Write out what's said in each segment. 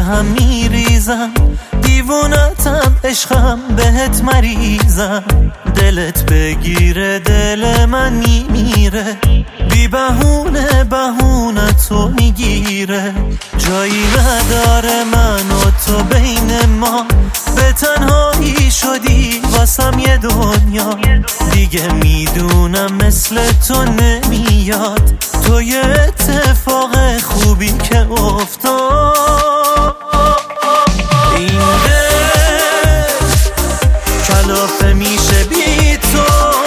هم میریزم، دیوونتم عشقم بهت مریضم. دلت بگیره دل من میمیره، بی بهونه بهونه تو میگیره. جایی نداره من و تو بین ما، به تنهایی شدی واسم یه دنیا. دیگه میدونم مثل تو نمیاد، تو یه اتفاق خوبی که افتاد. این دل کلافه میشه بی تو،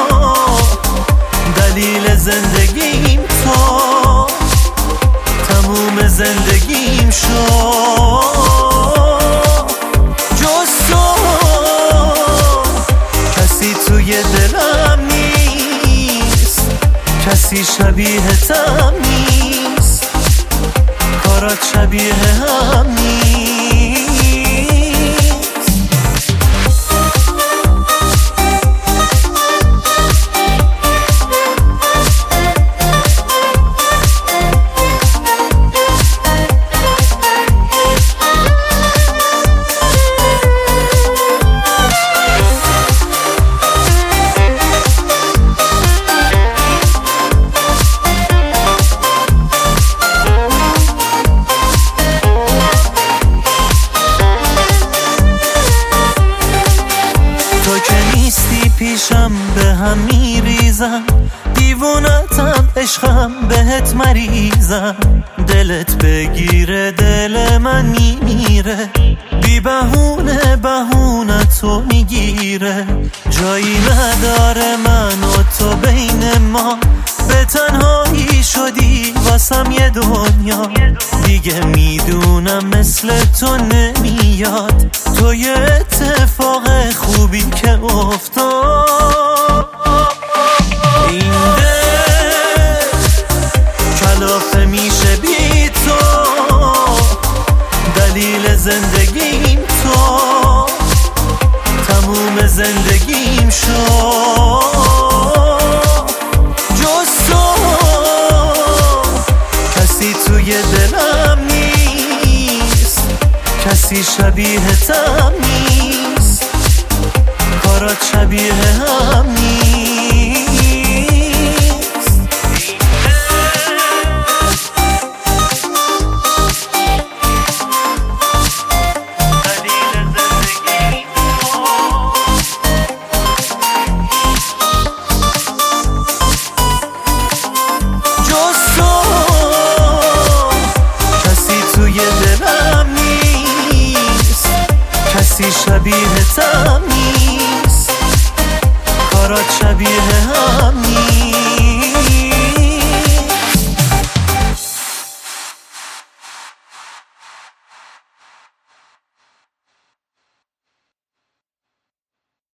دلیل زندگیم تو، تموم زندگیم شد. جز تو کسی توی دلم نیست، کسی شبیهتم نیست، کارات شبیه هم نیست. پیشم به هم میریزم، دیوونتم عشقم بهت مریضم. دلت بگیره دل من میمیره، بی بهونه بهونه تو میگیره. جایی نداره من و تو بین ما، به تنهایی شدی واسم یه دنیا. دیگه میدونم مثل تو نمیاد، تو یه اتفاق خوبی که افتاد. این دل کلافه میشه بی تو، دلیل زندگیم تو، تموم زندگیم شد. جز تو کسی توی دلم نیست، کسی شبیهتم نیست، کارات شبیه هم نیست. کسی شبیهتم نیست، کارات شبیه